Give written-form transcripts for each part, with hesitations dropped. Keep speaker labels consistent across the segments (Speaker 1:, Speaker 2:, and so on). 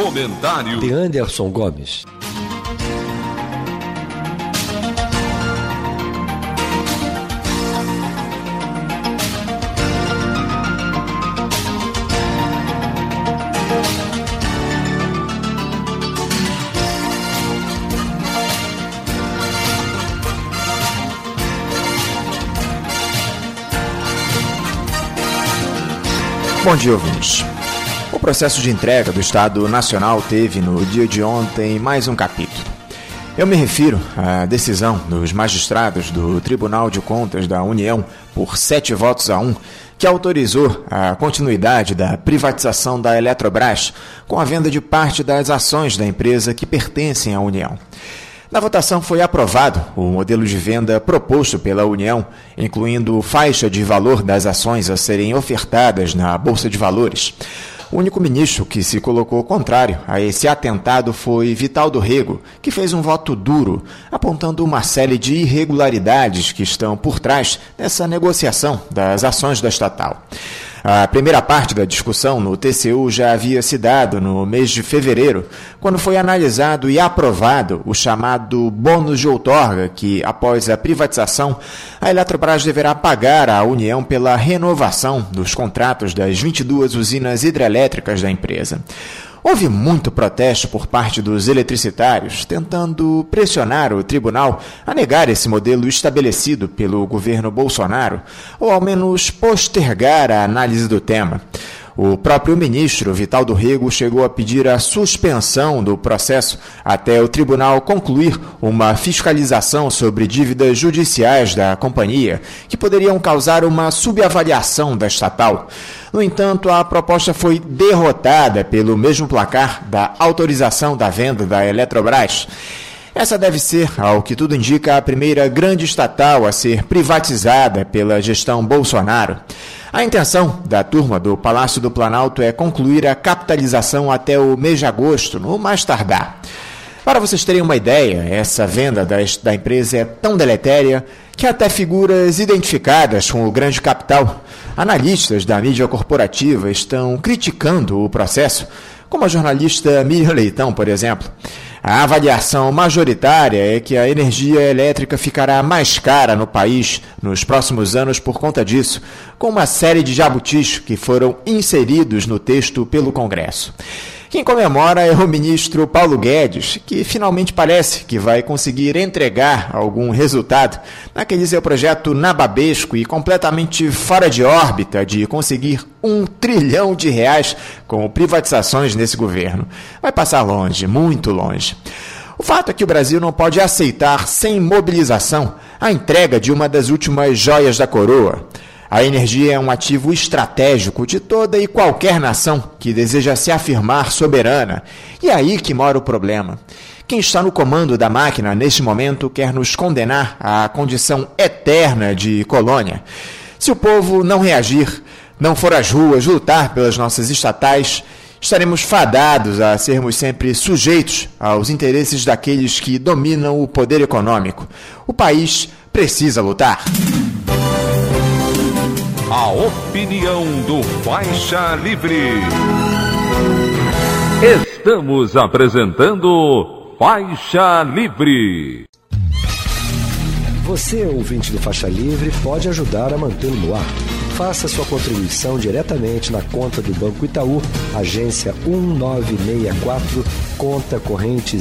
Speaker 1: Comentário
Speaker 2: de Anderson Gomes.
Speaker 3: Bom dia, ouvintes. O processo de entrega do Estado Nacional teve, no dia de ontem, mais um capítulo. Eu me refiro à decisão dos magistrados do Tribunal de Contas da União, por 7-1, que autorizou a continuidade da privatização da Eletrobras com a venda de parte das ações da empresa que pertencem à União. Na votação foi aprovado o modelo de venda proposto pela União, incluindo faixa de valor das ações a serem ofertadas na Bolsa de Valores. O único ministro que se colocou contrário a esse atentado foi Vital do Rego, que fez um voto duro, apontando uma série de irregularidades que estão por trás dessa negociação das ações da estatal. A primeira parte da discussão no TCU já havia se dado no mês de fevereiro, quando foi analisado e aprovado o chamado bônus de outorga, que, após a privatização, a Eletrobras deverá pagar à União pela renovação dos contratos das 22 usinas hidrelétricas da empresa. Houve muito protesto por parte dos eletricitários, tentando pressionar o tribunal a negar esse modelo estabelecido pelo governo Bolsonaro, ou ao menos postergar a análise do tema. O próprio ministro Vital do Rego chegou a pedir a suspensão do processo até o tribunal concluir uma fiscalização sobre dívidas judiciais da companhia, que poderiam causar uma subavaliação da estatal. No entanto, a proposta foi derrotada pelo mesmo placar da autorização da venda da Eletrobras. Essa deve ser, ao que tudo indica, a primeira grande estatal a ser privatizada pela gestão Bolsonaro. A intenção da turma do Palácio do Planalto é concluir a capitalização até o mês de agosto, no mais tardar. Para vocês terem uma ideia, essa venda da empresa é tão deletéria que até figuras identificadas com o grande capital, analistas da mídia corporativa, estão criticando o processo, como a jornalista Miriam Leitão, por exemplo. A avaliação majoritária é que a energia elétrica ficará mais cara no país nos próximos anos por conta disso, com uma série de jabutis que foram inseridos no texto pelo Congresso. Quem comemora é o ministro Paulo Guedes, que finalmente parece que vai conseguir entregar algum resultado naquele seu projeto nababesco e completamente fora de órbita de conseguir R$1 trilhão com privatizações nesse governo. Vai passar longe, muito longe. O fato é que o Brasil não pode aceitar sem mobilização a entrega de uma das últimas joias da coroa. A energia é um ativo estratégico de toda e qualquer nação que deseja se afirmar soberana. E é aí que mora o problema. Quem está no comando da máquina neste momento quer nos condenar à condição eterna de colônia. Se o povo não reagir, não for às ruas lutar pelas nossas estatais, estaremos fadados a sermos sempre sujeitos aos interesses daqueles que dominam o poder econômico. O país precisa lutar.
Speaker 1: A opinião do Faixa Livre. Estamos apresentando Faixa Livre.
Speaker 2: Você, ouvinte do Faixa Livre, pode ajudar a mantê-lo no ar. Faça sua contribuição diretamente na conta do Banco Itaú, agência 1964, conta corrente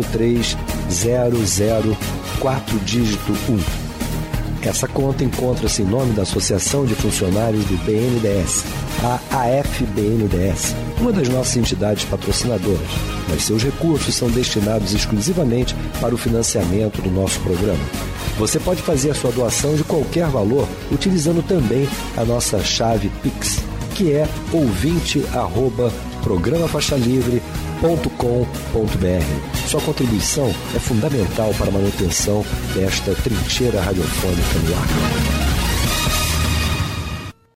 Speaker 2: 03004, dígito 1. Essa conta encontra-se em nome da Associação de Funcionários do BNDES, a AFBNDES, uma das nossas entidades patrocinadoras, mas seus recursos são destinados exclusivamente para o financiamento do nosso programa. Você pode fazer a sua doação de qualquer valor utilizando também a nossa chave Pix, que é ouvinte@programafaixalivre.com.br. Sua contribuição é fundamental para a manutenção desta trincheira radiofônica no ar.